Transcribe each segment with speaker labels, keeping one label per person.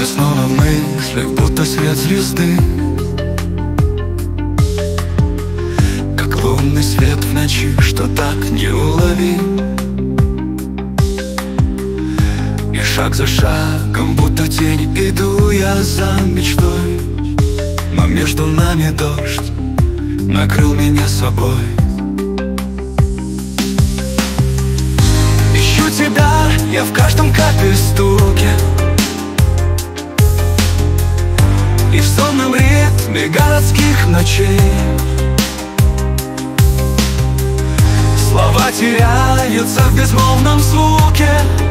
Speaker 1: снова в мыслях, будто свет звезды, как лунный свет в ночи, что так неуловим. И шаг за шагом, будто тень, иду я за мечтой, но между нами дождь накрыл меня собой. Ищу тебя я в каждом капель стуке, и в сонном ритме городских ночей. Слова теряются в безмолвном звуке,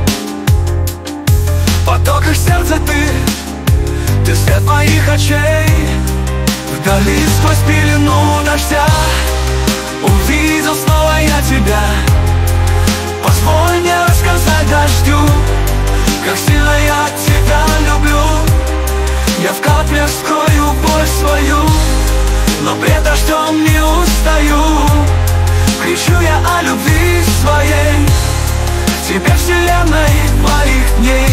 Speaker 1: в потоках сердца ты свет моих очей. Вдали сквозь пелену дождя увидел снова я тебя. Позволь мне рассказать дождю, как сильно я тебя люблю. Я в каплях скрою боль свою, но пред дождем не устаю. Кричу я о любви своей, тебе вселенной моих дней.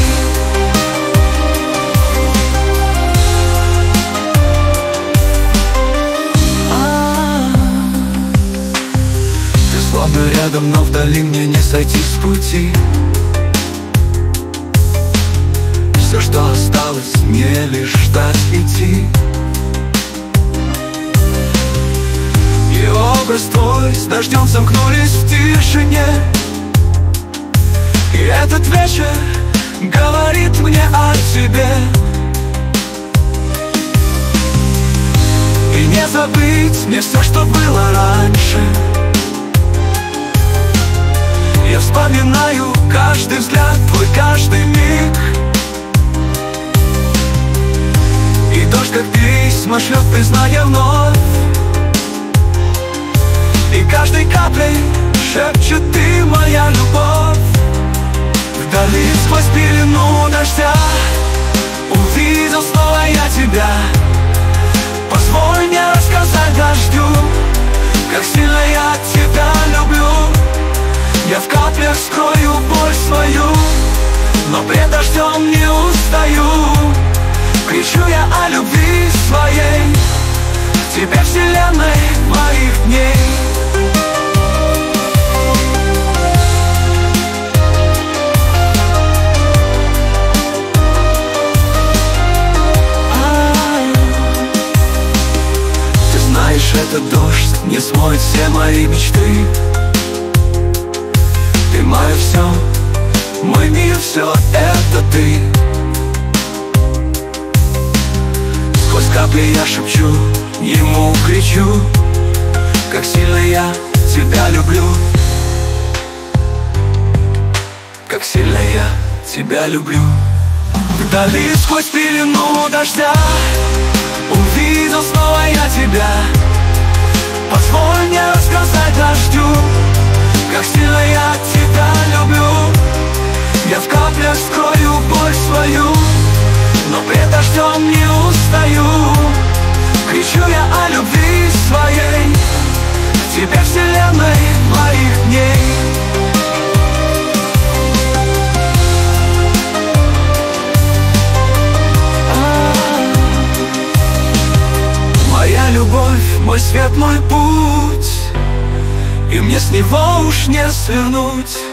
Speaker 1: Словно рядом, но вдали, мне не сойти с пути. Все, что осталось, мне лишь ждать идти. И образ твой с дождем сомкнулись в тишине. И этот вечер говорит мне о тебе. И не забыть мне все, что было раньше. Я вспоминаю каждый взгляд твой, каждый миг. И дождь, как письма, шлет признание вновь. И каждой каплей шепчет ты моя любовь. Вдали сквозь пелену дождя увидел снова я тебя. Позволь мне рассказать дождю, как сильно я тебя люблю. Я в каплях скрою боль свою, но пред дождем не устаю. Кричу я о любви своей, тебе вселенной моих дней. Ты знаешь, этот дождь не смоет все мои мечты. Ты мое все, мой мир, все это ты. Сквозь капли я шепчу, ему кричу, как сильно я тебя люблю. Как сильно я тебя люблю. Вдали сквозь пелену дождя увидел снова я тебя. Позволь мне рассказать дождю, как сильно я тебя люблю. Я в каплях скрою боль свою, но пред дождем не устаю. Кричу я о любви своей, тебе вселенной моих дней. Моя любовь, мой свет, мой путь, и мне с него уж не свернуть.